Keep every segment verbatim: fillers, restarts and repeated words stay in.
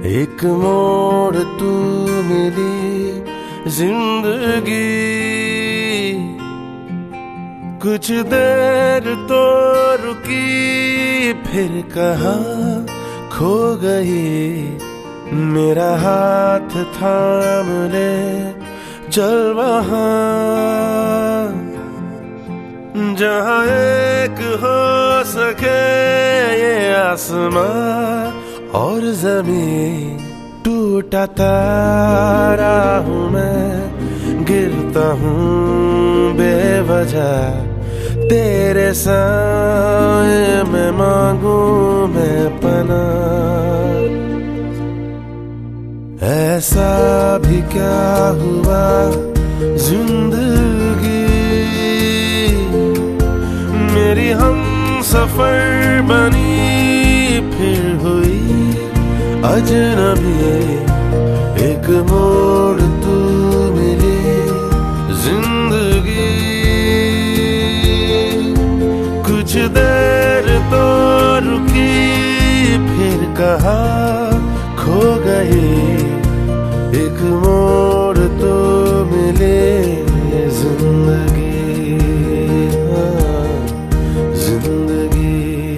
एक मोड़ तू मिली जिंदगी, कुछ देर तो रुकी फिर कहाँ खो गई। मेरा हाथ थाम ले चल वहाँ जहाँ एक हो सके ये आसमां और ज़मीन। टूटा तारा हूँ मैं, गिरता हूँ बेवजह, तेरे साए में मांगू मैं पनाह। ऐसा भी क्या हुआ जिंदगी मेरी हम सफर बनी फिर हुई अजनबी। एक मोड़ तू मिली जिंदगी, कुछ देर तो रुकी फिर कहाँ खो गई। एक मोड़ तो मिले जिंदगी, हाँ जिंदगी।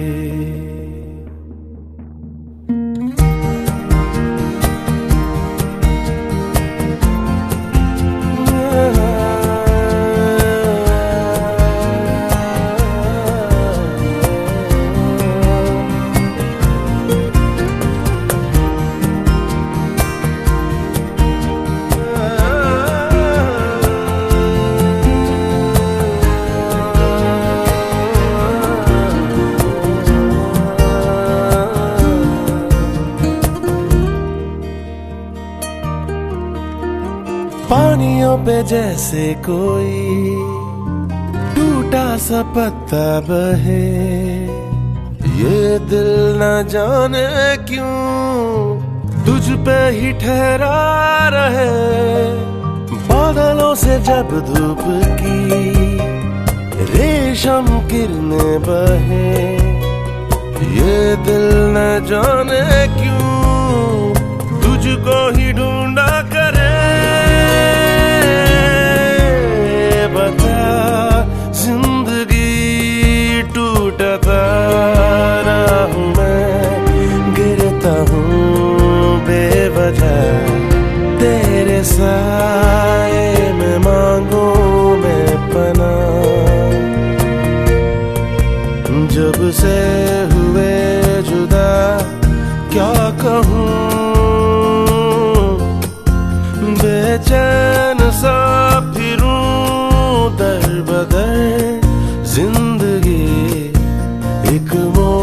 पानियों पे जैसे कोई टूटा सा पत्ता बहे, ये दिल न जाने क्यों तुझ पे ही ठहरा रहे। बादलों से जब धूप की रेशम किरणें बहे, ये दिल न जाने क्यों तुझको ही ढूंढा करे। टूटा तारा हूँ मैं, गिरता हूँ बेवजह, तेरे साए में मांगू मैं पनाह। जब से हुए जुदा क्या कहूँ, बेचैन सा फिरूं दर बदर जिंदगी। एक